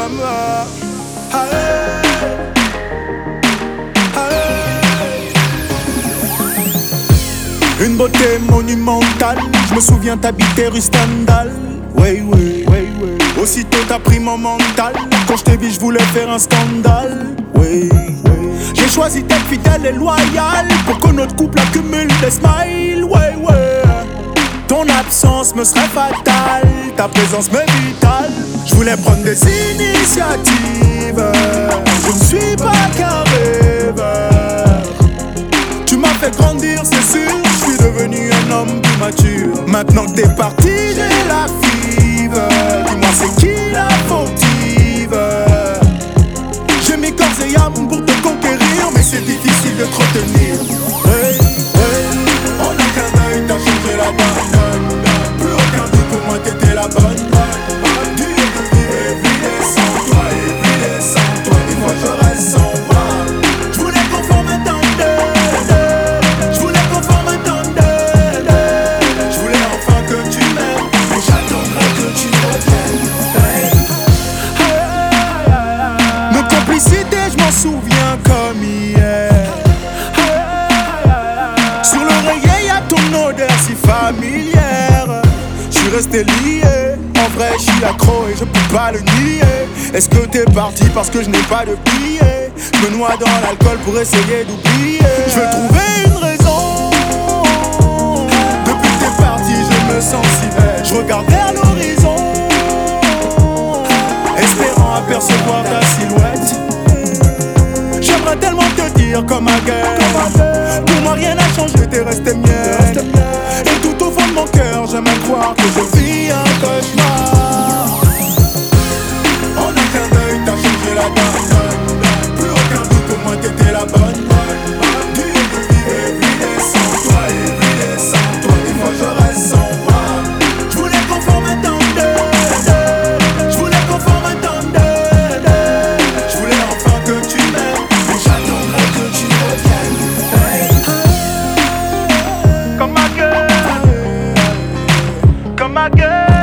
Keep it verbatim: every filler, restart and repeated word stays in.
comme moi. Allez, allez. Une beauté monumentale. Je me souviens t'habiter rue Stendhal. Ouais, ouais, ouais, ouais. Aussitôt t'as pris mon mental. Quand je t'ai vu, je voulais faire un scandale. Ouais, ouais. J'ai choisi d'être fidèle et loyal pour que notre couple accumule des smiles. Ouais, ouais. Ton absence me serait fatale, ta présence m'est vitale. Je voulais prendre des initiatives. Je ne suis pas qu'un rêveur. Tu m'as fait grandir, c'est sûr. Je suis devenu un homme plus mature. Maintenant que t'es parti, j'ai la fibre. Dis-moi c'est qui la fautive. J'ai mis corps et âme pour te conquérir, mais c'est difficile de te retenir. Hey, hey. En un clin d'œil, t'as changé la donne. Plus aucun doute, pour moi t'étais la bonne. Dur de vivre et vivre sans toi, et vivre sans toi. Des fois je reste sans moi. Je voulais qu'on forme un tandem. Je voulais qu'on forme un tandem. Je voulais enfin que tu m'aimes, mais j'attendrai que tu reviennes. Hey. Notre complicité, je m'en souviens comme hier. Sur l'oreiller y'a ton odeur si familière. Je suis resté lié, en vrai je suis accro et je peux pas le nier. Est-ce que t'es parti parce que je n'ai pas de billets? Je me noie dans l'alcool pour essayer d'oublier. Je veux trouver une raison. Depuis que t'es parti je me sens si bête. Je regarde vers l'horizon, espérant apercevoir ta silhouette. J'aimerais tellement te dire comme à guerre. Pour moi rien n'a changé, t'es resté mienne. Et tout au fond de mon cœur, j'aimerais croire que je vis un cauchemar. En un clin d'œil, t'as changé la donne. Plus aucun doute, pour moi t'étais la bonne. Dur de vivre et vivre sans toi, et vivre sans toi. Des fois je reste sans moi. Je voulais qu'on forme un tandem. Je voulais qu'on forme un tandem. Je voulais enfin que tu m'aimes, mais j'attendrai que tu reviennes. Hey. Comme ma gueule, comme ma gueule.